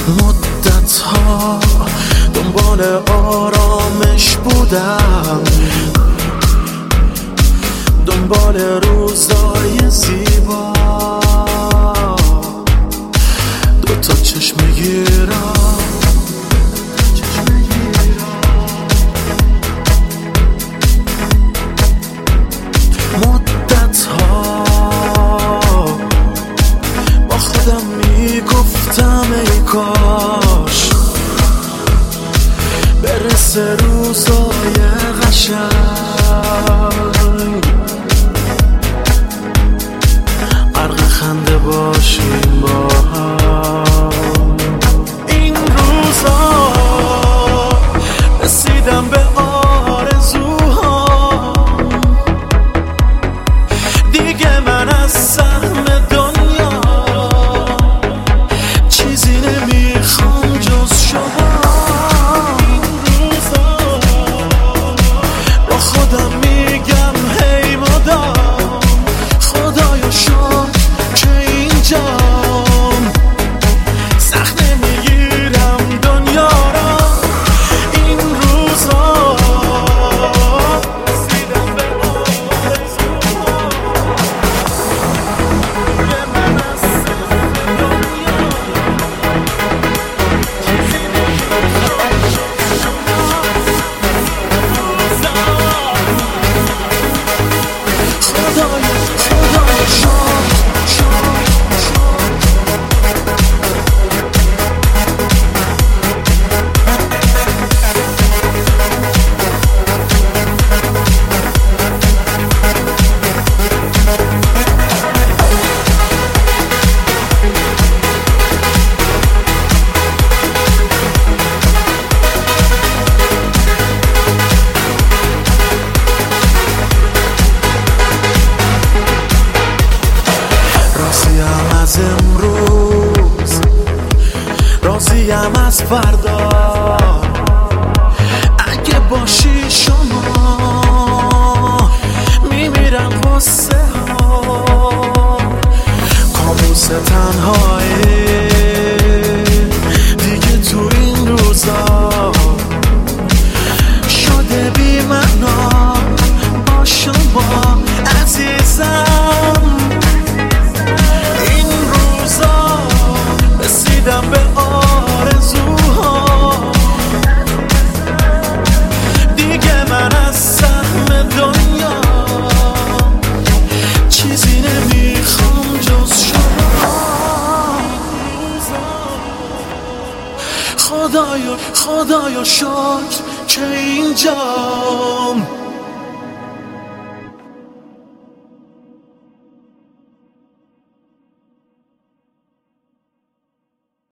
مدت ها دنبال آرامش بودم، دنبال روزای زیبا، دوتا چشم گیرم، مدت ها با خودم میگفتم ای کاش برسه روزای قشنگ، غرق خنده باشیم با هم. این روزا رسیدم به آرزوها، دیگه من از سهم دنیا چیزی نمیخوام جز شما. این روزا با خودم میگم هی مدام خدایا شد که اینجام، سخت نمیگیرم دنیا را. این روزا رسیدم به آرزوها، دیگه من از سهم دنیا چیزی نمیخوام جز شما. خدایا شد راضیم از امروز، راضیم از فردا، اگه باشی شما میمیرم غصه ها. کابوس تنهایی دیگه تو این روزا شده بی معنا با شما عزیزم. این روزا رسیدم به آرزوها، دیگه من از سهم دنیا چیزی نمیخوام جز شما. خدایا شکر که اینجام،